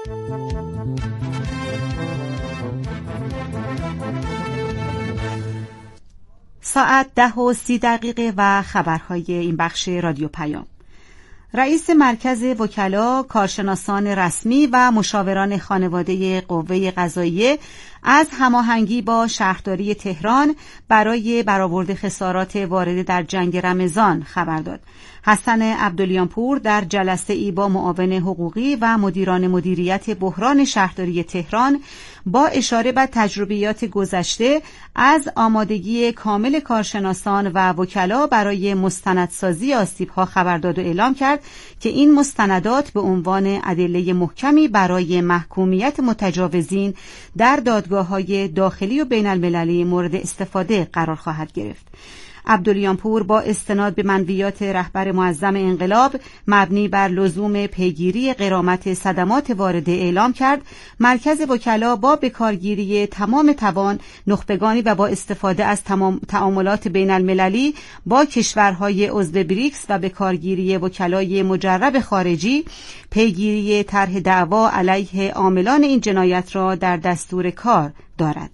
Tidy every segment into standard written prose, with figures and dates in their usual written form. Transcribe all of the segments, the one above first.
ساعت 10:30 و خبرهای این بخش رادیو پیام. رئیس مرکز وکلا، کارشناسان رسمی و مشاوران خانواده قوه قضاییه از هماهنگی با شهرداری تهران برای برآورد خسارات وارده در جنگ رمضان خبر داد. حسن عبدالیانپور در جلسه‌ای با معاون حقوقی و مدیران مدیریت بحران شهرداری تهران با اشاره به تجربیات گذشته از آمادگی کامل کارشناسان و وکلا برای مستندسازی آسیب‌ها خبر داد و اعلام کرد که این مستندات به عنوان ادله محکمی برای محکومیت متجاوزین در دادگاه‌های داخلی و بین‌المللی مورد استفاده قرار خواهد گرفت. عبدالیانپور با استناد به منویات رهبر معظم انقلاب مبنی بر لزوم پیگیری غرامت صدمات وارده اعلام کرد مرکز وکلا با بکارگیری تمام توان نخبگانی و با استفاده از تعاملات بین المللی با کشورهای عضو بریکس و بکارگیری وکلای مجرب خارجی پیگیری طرح دعوا علیه عاملان این جنایت را در دستور کار دارد.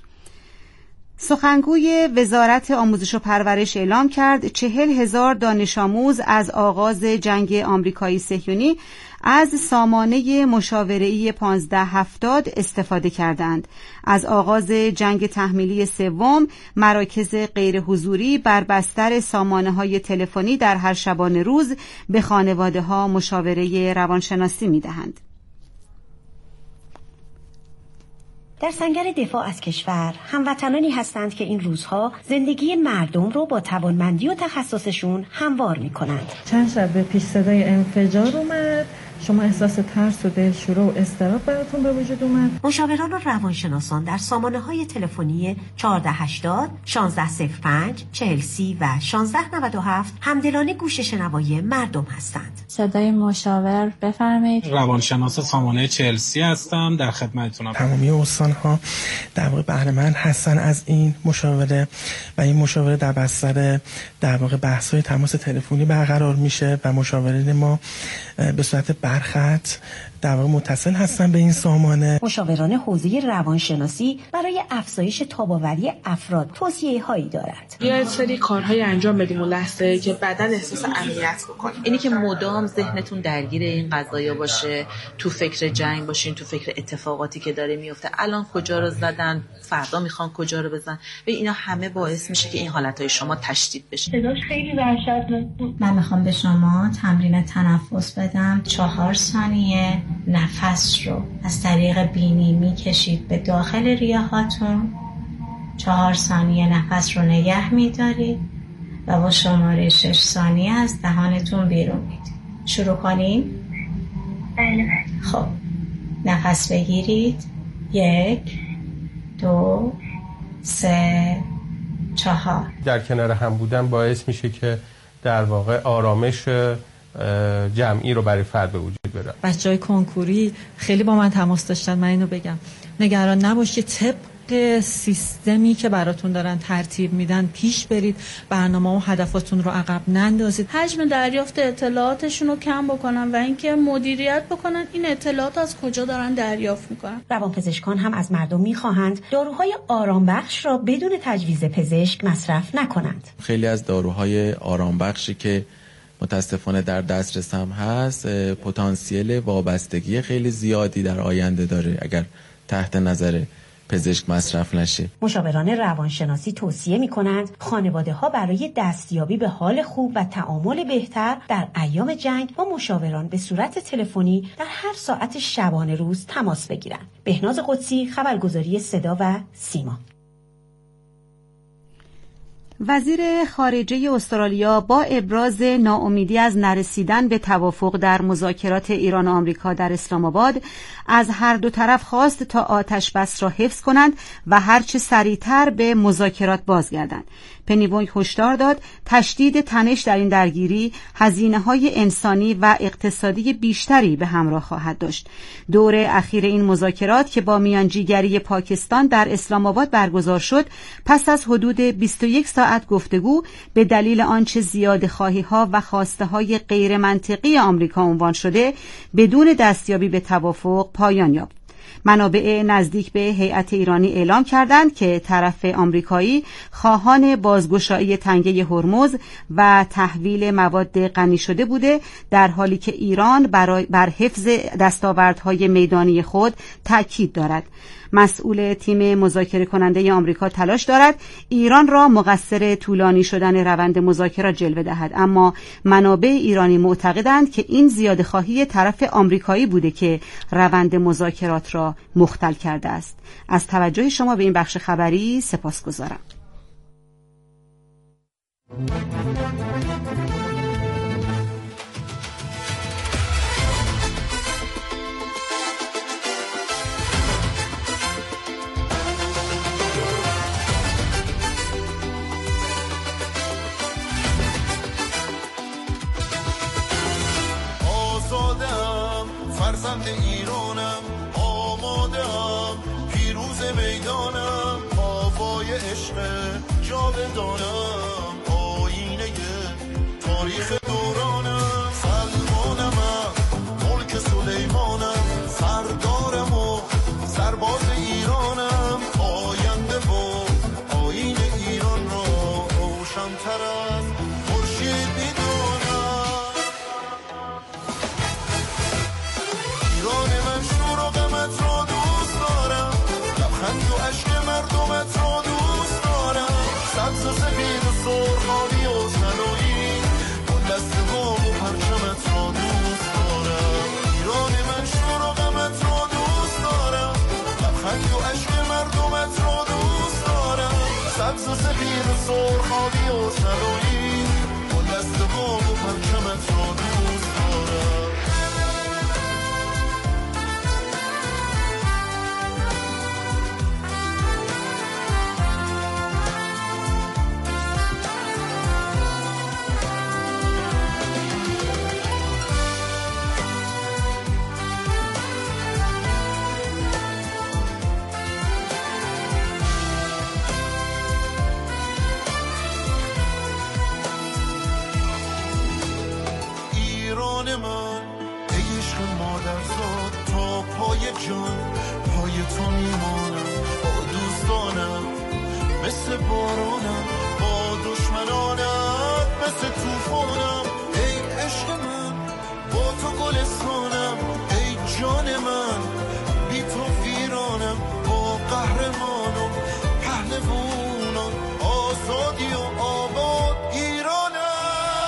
سخنگوی وزارت آموزش و پرورش اعلام کرد 40,000 دانش آموز از آغاز جنگ آمریکایی صهیونی از سامانه مشاوره‌ای 1570 استفاده کردند. از آغاز جنگ تحمیلی سوم مراکز غیر حضوری بر بستر سامانه‌های تلفنی در هر شبانه روز به خانواده‌ها مشاوره روانشناسی می‌دهند. در سنگر دفاع از کشور هموطنانی هستند که این روزها زندگی مردم رو با توانمندی و تخصصشون هموار می‌کنند. چند شب پیش صدای انفجار اومد، شما احساس ترس و دلشوره و اضطراب براتون به وجود اومد. مشاوران و روانشناسان در سامانه‌های تلفنی 1480 1605 4030 و 1697 همدلانه گوش شنوای مردم هستند. صدای مشاور بفرمایید. روانشناس سامانه 4030 هستم، در خدمتتونم. تمامی استان‌ها در واقع بهره مند هستن از این مشاوره و این مشاوره در بستر در واقع بحث‌های تماس تلفنی برقرار میشه و مشاورین ما به صورت برخط در واقع متصل هستن به این سامانه. مشاوران حوزه روانشناسی برای افزایش تاب‌آوری افراد توصیه‌هایی دارند. یه سری کارهای انجام بدیم اون لحظه که بدن احساس امنیت بکنه. اینی که مدام ذهنتون درگیر این قضایا باشه، تو فکر جنگ باشین، تو فکر اتفاقاتی که داره میفته، الان کجا رو زدن، فردا میخوان کجا رو بزنن، و اینا همه باعث میشه که این حالتهای شما تشدید بشه. صداش خیلی وحشتناک بود. من میخوام به شما تمرین تنفس بدم. 4 ثانیه نفس رو از طریق بینی میکشید به داخل ریه هاتون، 4 ثانیه نفس رو نگه میدارید و با شماره 6 ثانیه از دهانتون بیرون میدید. شروع کنیم؟ بله. خب نفس بگیرید. 1 2 3 4. در کنار هم بودن باعث میشه که در واقع آرامش جمعی رو برای فرد به وجود بیاره. بچهای کنکوری خیلی با من تماس داشتن، من اینو بگم نگران نباشید، طبق سیستمی که براتون دارن ترتیب میدن پیش برید، برنامه و هدفاتون رو عقب نندازید. حجم دریافت اطلاعاتشون رو کم بکنن و اینکه مدیریت بکنن این اطلاعات از کجا دارن دریافت میکنن. روانپزشکان هم از مردم میخواهند داروهای آرامبخش را بدون تجویز پزشک مصرف نکنند. خیلی از داروهای آرامبخشی که متاسفانه در دسترس هم هست پتانسیل وابستگی خیلی زیادی در آینده داره اگر تحت نظر پزشک مصرف نشه. مشاوران روانشناسی توصیه می‌کنند خانواده‌ها برای دستیابی به حال خوب و تعامل بهتر در ایام جنگ با مشاوران به صورت تلفنی در هر ساعت شبانه روز تماس بگیرند. بهناز قدسی، خبرگزاری صدا و سیما. وزیر خارجه استرالیا با ابراز ناامیدی از نرسیدن به توافق در مذاکرات ایران و آمریکا در اسلام آباد از هر دو طرف خواست تا آتش بس را حفظ کنند و هرچه سریعتر به مذاکرات بازگردند. پنیبونگ هشدار داد تشدید تنش در این درگیری هزینه‌های انسانی و اقتصادی بیشتری به همراه خواهد داشت. دور اخیر این مذاکرات که با میانجیگری پاکستان در اسلام آباد برگزار شد، پس از حدود 21 ساعت گفتگو به دلیل آنچه زیادخواهی‌ها و خواسته‌های غیر منطقی آمریکا عنوان شده، بدون دستیابی به توافق پایان یافت. منابع نزدیک به هیئت ایرانی اعلام کردند که طرف آمریکایی خواهان بازگشایی تنگه هرمز و تحویل مواد غنی شده بوده، در حالی که ایران بر حفظ دستاوردهای میدانی خود تأکید دارد. مسئول تیم مذاکره کننده آمریکا تلاش دارد ایران را مقصر طولانی شدن روند مذاکرات جلوه دهد، اما منابع ایرانی معتقدند که این زیادخواهی طرف آمریکایی بوده که روند مذاکرات را مختل کرده است. از توجه شما به این بخش خبری سپاسگزارم. فرزند ایرانم، آماده‌ام پیروز میدانم، آوای عشق جاودانم، آینه تاریخ دورانم، سلمانم، ملک سلیمانم، سردارم و سرباز ایرانم، آینده و آیین ایران را روشن‌تر از خورشید می‌دانم. ایران من شور و غمت را دوست دارم، لبخند و اشک مردمت را دوست دارم، سبز و سفید و سرخابی و طلایی، اون دسته‌ها و پرچمت را دوست دارم. ایران من شور و غمت را دوست دارم، لبخند و اشک مردمت را دوست دارم، سبز و سفید و سرخابی و طلایی، اون دسته‌ها و پرچمت را دوست دارم. جان پای تو میمانم، با دوستانم مثل بارانم، با دشمنانم مثل توفانم. ای عشق من با تو گلستانم، ای جان من بی تو ویرانم، با قهرمانم پهلوانم، آزادی و آباد ایرانم.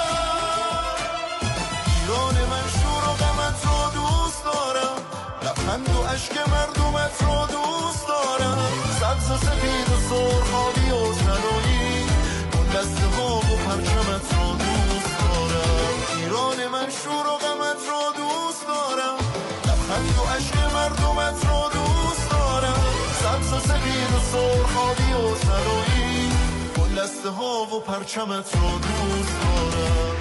ایران من شور و غمت را دوست دارم، لبخند و اشک مردمت را دوست دارم، سبز و سفید و سرخابی و طلایی، اون دسته‌ها و پرچمت را دوست دارم. ایران من شور و غمت را دوست دارم، لبخند و اشک مردمت را دوست دارم، سبز و سفید و سرخابی و طلایی، اون دسته‌ها و پرچمت را دوست دارم.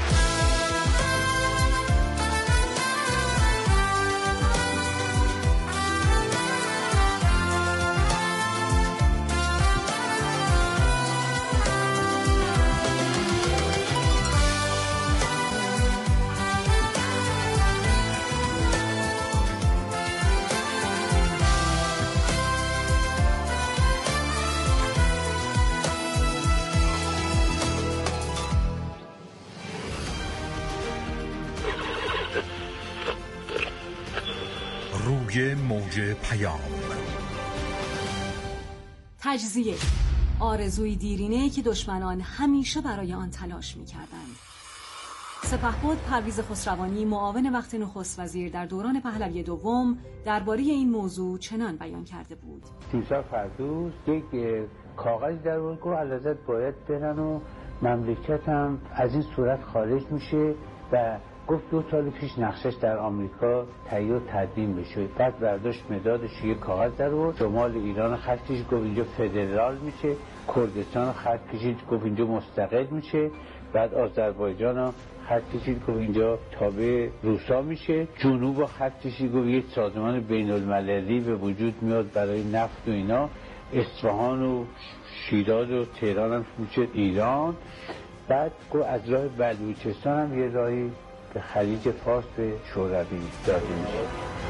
روی موج پیام. تجزیه، آرزوی دیرینه که دشمنان همیشه برای آن تلاش می‌کردند. سپهبد پرویز خسروانی، معاون وقت نخست وزیر در دوران پهلوی دوم، درباره این موضوع چنان بیان کرده بود: تیمسار فردوس یک کاغذ در آورد که علازت باید برن و مملکت هم از این صورت خارج میشه و گفت 2 سال پیش نقشش در آمریکا تهیه و تدوین بشه. بعد برداشت مدادش یه کاغذ در آورد، شمال ایران خط کشید گفت اینجا فدرال میشه، کردستان خط کشید گفت اینجا مستقل میشه، بعد آذربایجان خط کشید گفت اینجا تابع روسا میشه، جنوب خط کشید گفت یک سازمان بین المللی به وجود میاد برای نفت و اینا، اصفهان و شیراز و تهران هم میشه ایران. بعد گفت از راه بلوچستان هم یه راهی به خلیج فارس به شوروی داده میشه.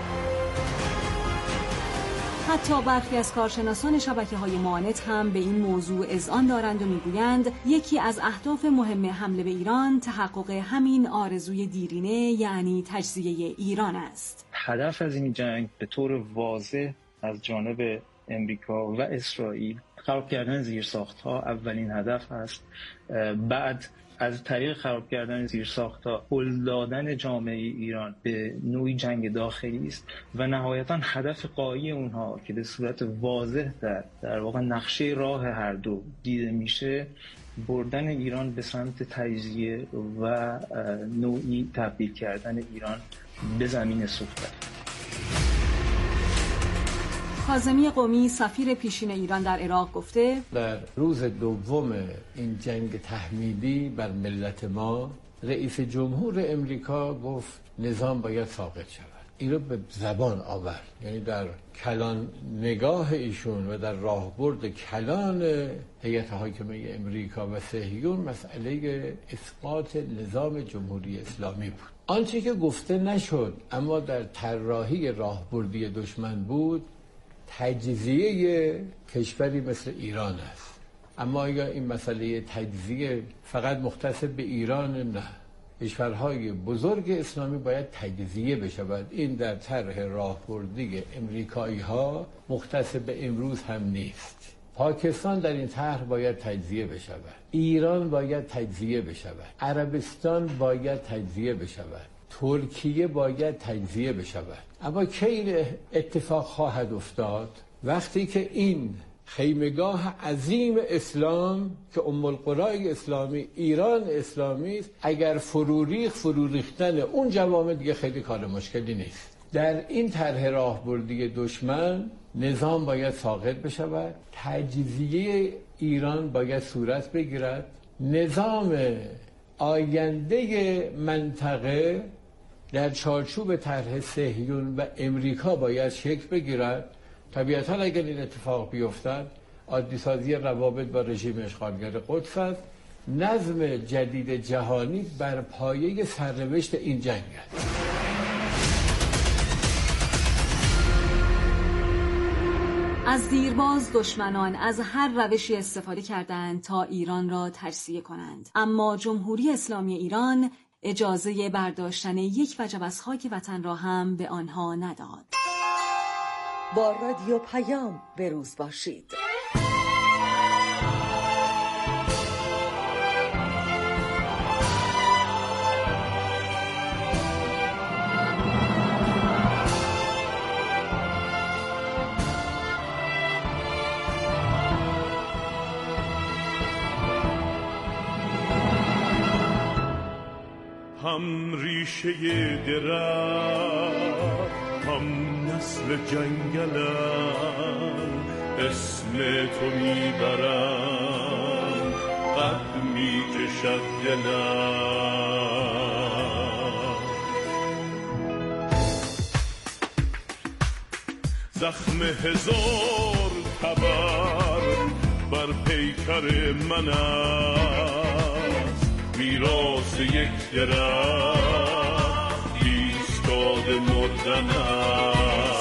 حتی برخی از کارشناسان شبکه‌های مانت هم به این موضوع اذعان دارند و میگویند یکی از اهداف مهم حمله به ایران تحقق همین آرزوی دیرینه، یعنی تجزیه ایران است. هدف از این جنگ به طور واضح از جانب امریکا و اسرائیل خراب کردن زیرساخت‌ها اولین هدف است. بعد از طریق خراب کردن زیرساخت‌ها هل دادن جامعه ایران به نوعی جنگ داخلی است و نهایتاً هدف غایی اونها که به صورت واضح در واقع نقشه راه هر دو دیده میشه، بردن ایران به سمت تجزیه و نوعی تبدیل کردن ایران به زمین سفره. کاظمی قمی سفیر پیشین ایران در عراق گفته در روز دوم این جنگ تحمیلی بر ملت ما رئیس جمهور امریکا گفت نظام باید ساقط شود. این رو به زبان آورد، یعنی در کلان نگاه ایشون و در راهبرد کلان هیئت حاکمه امریکا و صهیون مسئله اسقاط نظام جمهوری اسلامی بود. آنچه که گفته نشد اما در طراحی راهبردی دشمن بود تجزیه کشوری مثل ایران است. اما آیا این مسئله تجزیه فقط مختص به ایران؟ نه، کشورهای بزرگ اسلامی باید تجزیه بشود. این در طرح راهبردی امریکایی ها مختص به امروز هم نیست. پاکستان در این طرح باید تجزیه بشود، ایران باید تجزیه بشود، عربستان باید تجزیه بشود، ترکیه باید تجزیه بشود. اما کی اتفاق خواهد افتاد؟ وقتی که این خیمگاه عظیم اسلام که ام القرای اسلامی ایران اسلامی است، اگر فرو ریختن اون جوامع دیگه خیلی کار مشکلی نیست. در این طرح راهبردی دشمن نظام باید ساقط بشود، تجزیه ایران باید صورت بگیرد، نظام آینده منطقه در چارچوب طرح صهیون و امریکا باید شکل بگیرد. طبیعتا اگر این اتفاق بیفتد عادی سازی روابط با رژیم اشغالگر قدس است. نظم جدید جهانی بر پایه سرنوشت این جنگ است. از دیرباز دشمنان از هر روشی استفاده کردند تا ایران را تجزیه کنند، اما جمهوری اسلامی ایران اجازه برداشتن یک وجب از خاک وطن را هم به آنها نداد. با رادیو پیام به روز باشید. هم ریشه درخت هم نسل جنگلم، اسم تو میبرم قد میکشد دلم. زخم هزار تبر بر پیکر من است، میراث یک درخت ایستاده مردن است.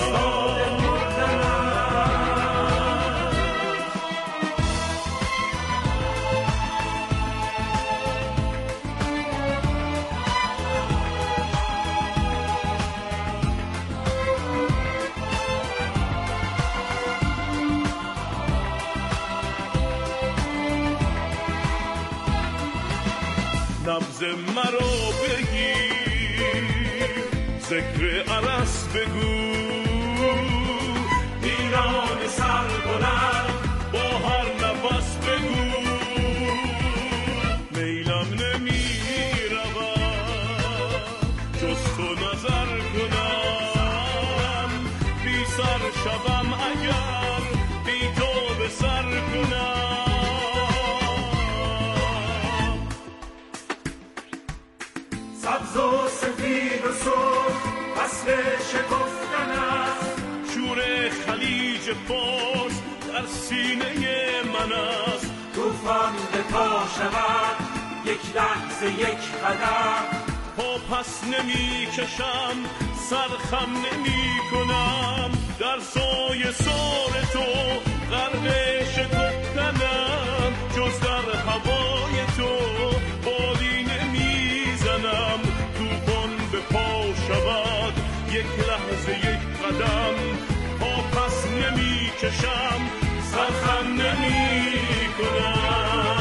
نبض مرا بگیر، ذکر عرس بگو، ایران سر بلند با هر نفس بگو. میلم نمی رود شوم اگر بی تو به سر کنم. سبز و سفید و سرخ فصل شکفتن است، شور خلیج فارس در سینه من است. طوفان به پا شود یک لحظه یک قدم، پا پس نمی کشم سرخم نمی کنم. در سایه سار تو غرق شکفتنم، جز در هوای تو بالی نمی زنم. طوفان به پا شود یک لحظه یک قدم، پا پس نمی کشم سرخم نمی کنم.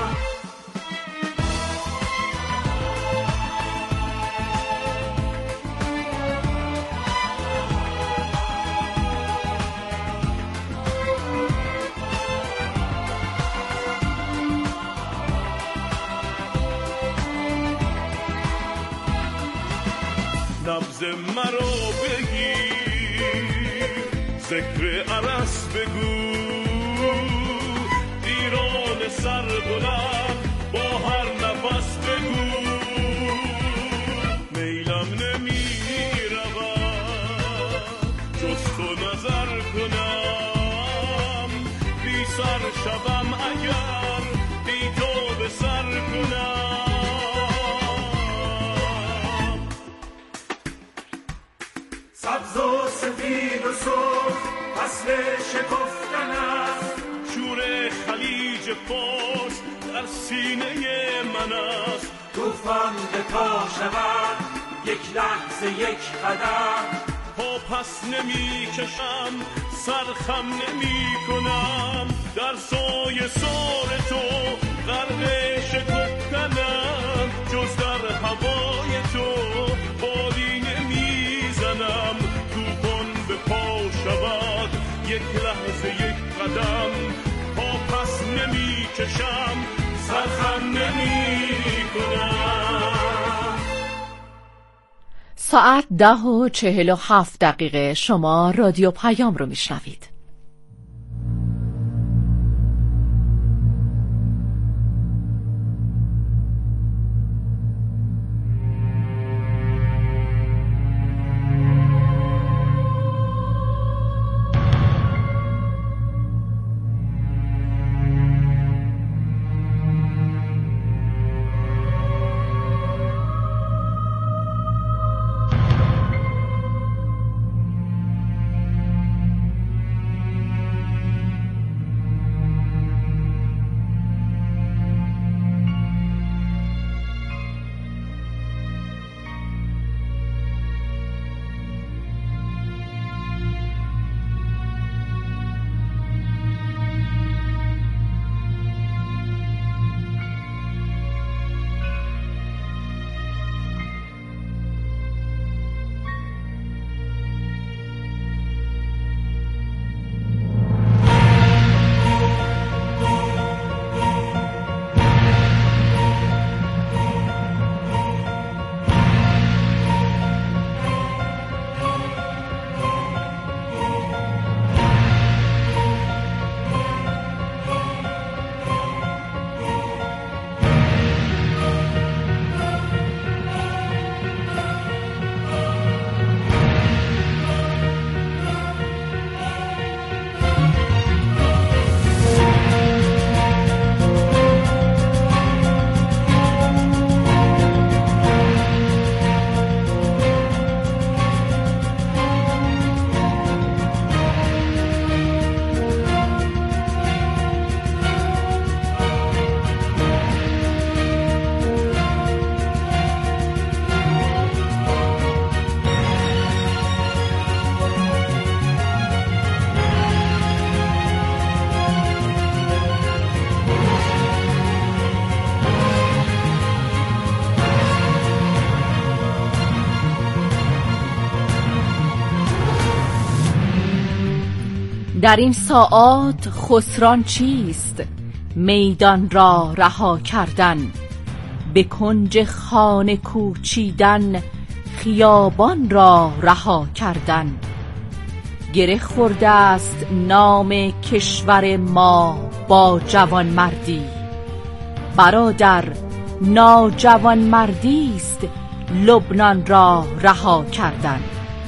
نبض مرا بگیر، ذکر عرس بگو، دیران سر بلند با هر نفس بگو. میلم نمی رود جز تو نظر کنم، بی سر شوم اگر بی تو به سر کنم. سبز و سفید و سرخ فصل شکفتن است، شور خلیج فارس در سینه من است. طوفان به پا شود یک لحظه یک قدم، پا پس نمی کشم سرخم نمی کنم. در سایه سار تو غرق شکفتنم، جز در هوای تو بالی نمی زنم. طوفان به پا شود یک لحظه یک قدم، پا پس نمی کشم سرخم نمی کنم. ساعت 10:47 شما رادیو پیام رو میشنوید. در این ساعات خسران چیست؟ میدان را رها کردن، به کنج خانه کوچیدن، خیابان را رها کردن. گره خورده است نام کشور ما با جوانمردی. برادر، ناجوانمردی است لبنان را رها کردن.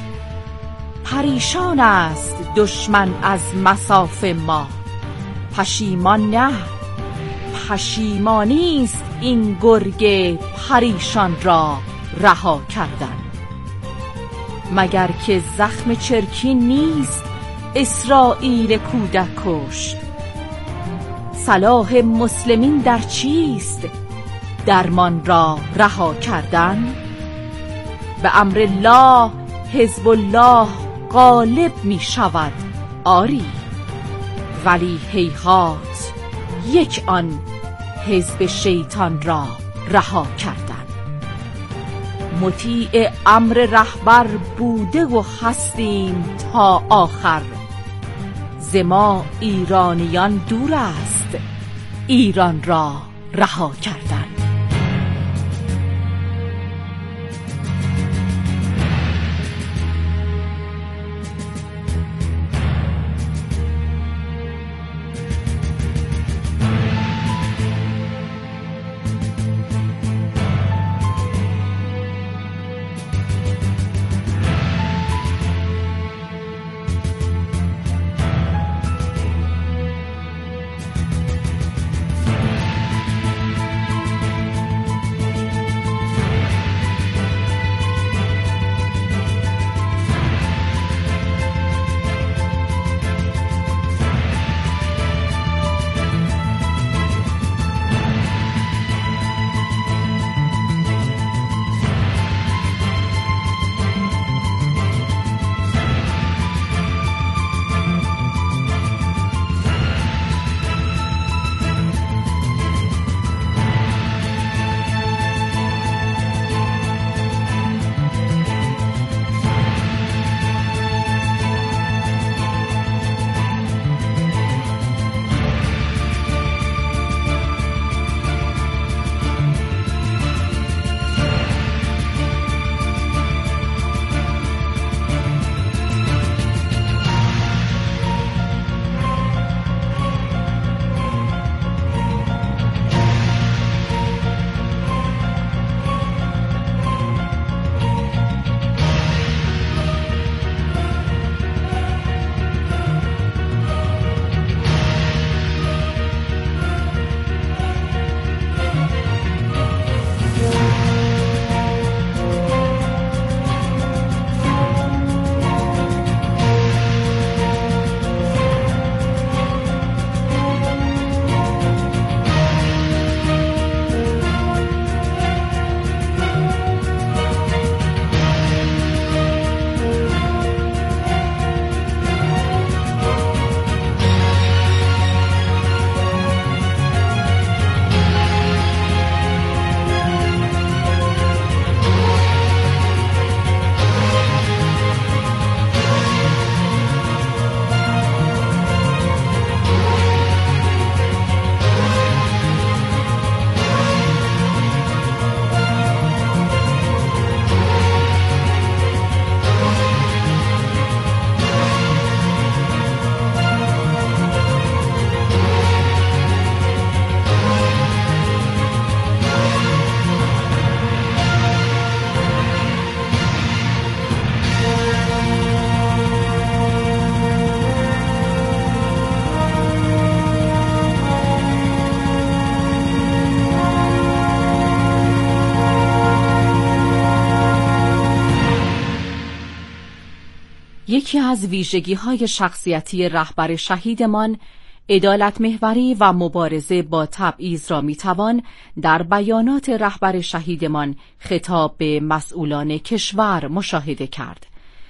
پریشان است دشمن از مصاف ما، پشیمان نه، پشیمانی است این گرگ پریشان را رها کردن. مگر که زخم چرکی نیست اسرائیل کودک کشت؟ صلاح مسلمین در چیست درمان را رها کردن؟ به امر الله حزب الله غالب می شود آری، ولی هیهات یک آن حزب شیطان را رها کردن. مطیع امر رهبر بوده و هستیم تا آخر، ز ما ایرانیان دور است ایران را رها کردن. یکی از ویژگی‌های شخصیتی رهبر شهیدمان عدالت محوری و مبارزه با تبعیض را میتوان در بیانات رهبر شهیدمان خطاب به مسئولان کشور مشاهده کرد.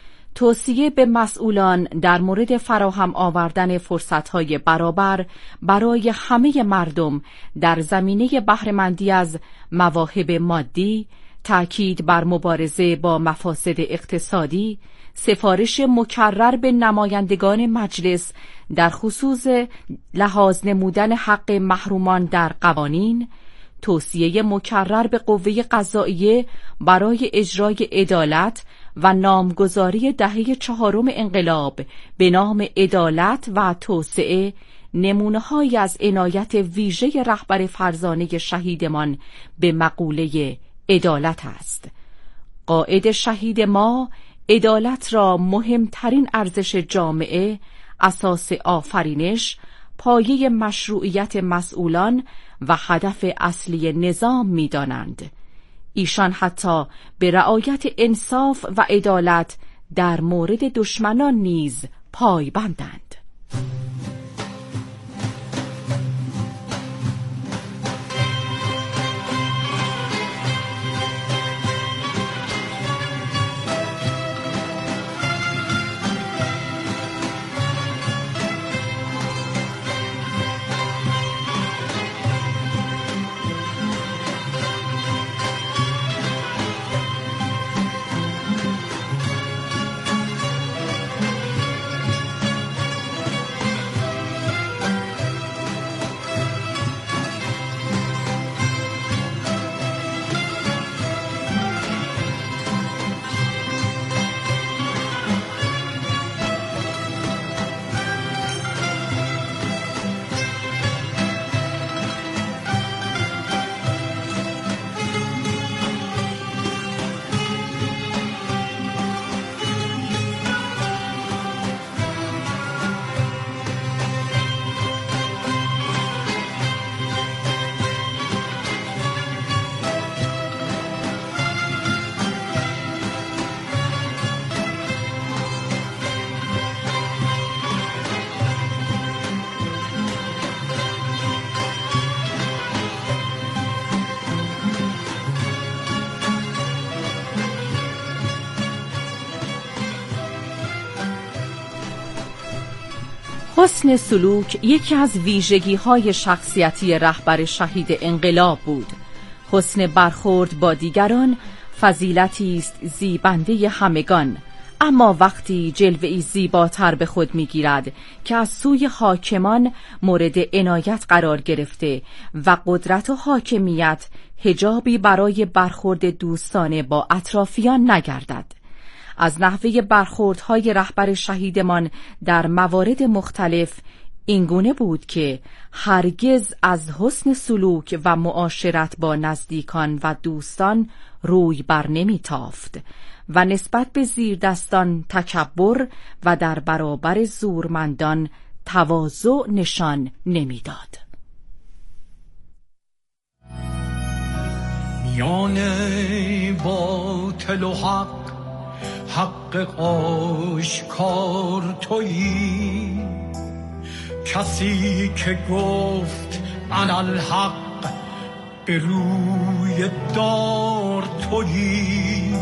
توصیه به مسئولان در مورد فراهم آوردن فرصت‌های برابر برای همه مردم در زمینه بهره‌مندی از مواهب مادی، تأکید بر مبارزه با مفاسد اقتصادی، سفارش مکرر به نمایندگان مجلس در خصوص لحاظ نمودن حق محرومان در قوانین، توصیه مکرر به قوه قضاییه برای اجرای عدالت و نامگذاری دهه 4 انقلاب به نام عدالت و توسعه نمونه‌هایی از عنایت ویژه رهبر فرزانه شهیدمان به مقوله عدالت است. قائد شهید ما عدالت را مهمترین ارزش جامعه، اساس آفرینش، پایه مشروعیت مسئولان و هدف اصلی نظام می‌دانند. ایشان حتی به رعایت انصاف و عدالت در مورد دشمنان نیز پایبندند. حسن سلوک یکی از ویژگی‌های شخصیتی رهبر شهید انقلاب بود. حسن برخورد با دیگران فضیلتی است زیبنده همگان، اما وقتی جلوه‌ای زیباتر به خود می‌گیرد که از سوی حاکمان مورد عنایت قرار گرفته و قدرت و حاکمیت حجابی برای برخورد دوستانه با اطرافیان نگردد. از نحوه برخوردهای رهبر شهیدمان در موارد مختلف اینگونه بود که هرگز از حسن سلوک و معاشرت با نزدیکان و دوستان روی بر نمی تافت و نسبت به زیردستان تکبر و در برابر زورمندان تواضع نشان نمی داد. میان باطل و حق آشکار تویی، کسی که گفت انا الحق به روی دار تویی.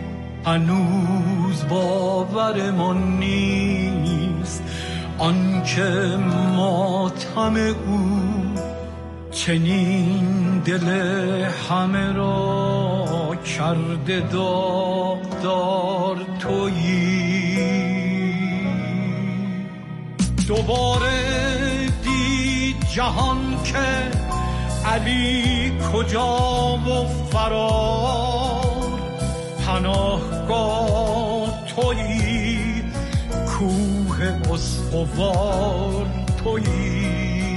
هنوز باورمان نیست آنکه ماتم او چنین دل همه را کرده داغدار تویی. دوباره دید جهان که علی کجا و فرار، پناهگاه تویی، کوه استوار تویی.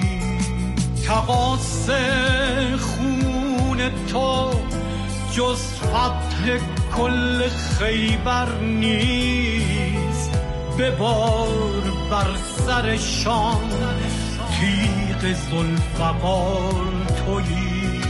تقاص خون تو جز فتح کل خیبر نیست، ببار بر سرشان تیغ ذوالفقار تویی.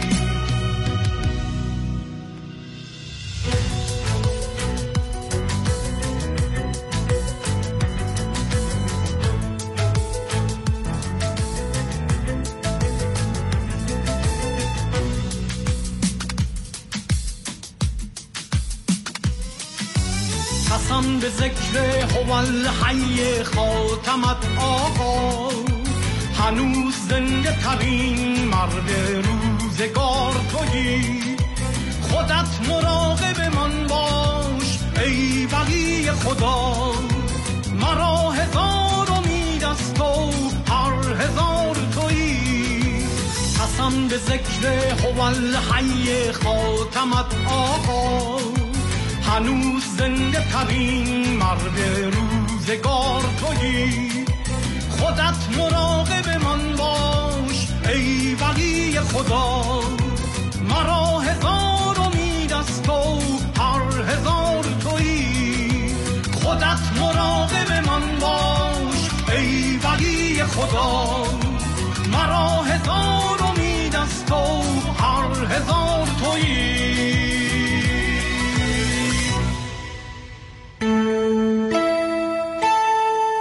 قسم به ذکر هوالحی خاتمت آقا، هنوز زنده ترین مرد روزگار تویی. خودت مراقب من باش ای ولی خدا، مرا هزار امید از تو هر هزار تویی. قسم به ذکر هوالحی خاتمت آقا، هنوز زنده ترین مرد روزگار تویی. خودت مراقب من باش ای ولی خدا، مرا هزار امید از تو هر هزار تویی. خودت مراقب من باش ای ولی خدا،